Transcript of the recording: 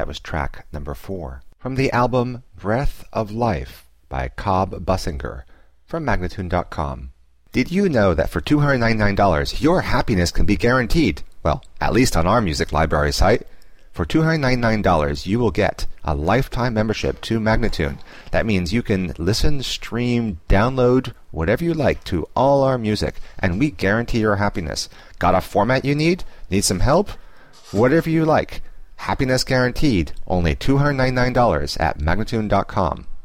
was track number 4. From the album Breath of Life by Cobb Bussinger from Magnatune.com. Did you know that for $299 your happiness can be guaranteed? Well, at least on our music library site. For $299 you will get a lifetime membership to Magnatune. That means you can listen, stream, download, whatever you like to all our music, and we guarantee your happiness. Got a format you need? Need some help? Whatever you like. Happiness guaranteed. Only $299 at Magnatune.com.